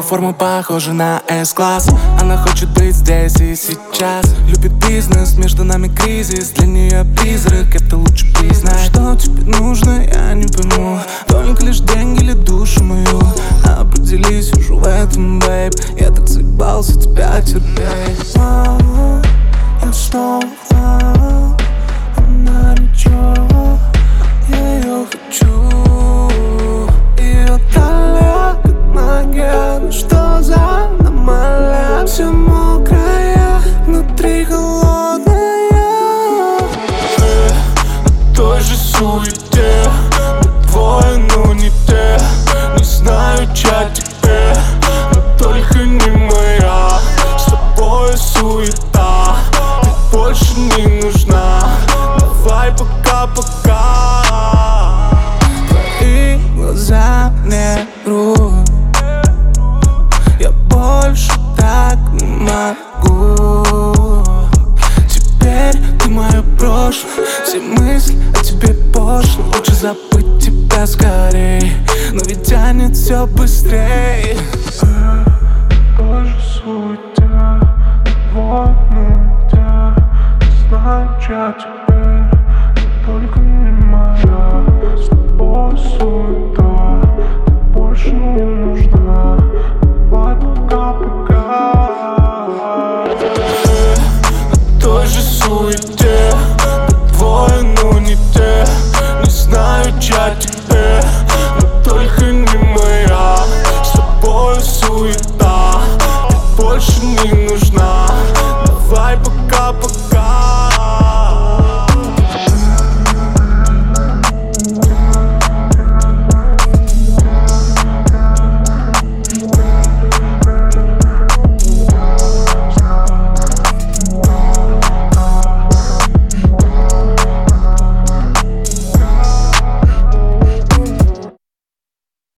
форма похожа на S-класс. Она хочет быть здесь и сейчас. Любит бизнес, между нами кризис. Для нее призрак, это лучше признать. Что тебе нужно, я не пойму. Только лишь деньги или душу мою. Определись уже в этом, бейб. Я так заебался тебя терпеть. Я снова она ничего, я ее хочу. Ее талия как магия. Ну что за аномалия? Все мокрая, внутри холодная. На той же суете, мы двое, но не те. Не знаю, чья тебе, но только не моя. С тобой суета, ты больше не нужна. Давай пока-пока. Твои глаза мне врут, я больше так не могу. Теперь ты мое прошлое, все мысли о тебе пошло. Лучше забыть тебя скорей, но ведь тянет все быстрей. Тоже суета, волнует. Не знаю, чья теперь, но только не моя. С тобой суета, ты больше не нужна. Давай пока-пока. На той же суете,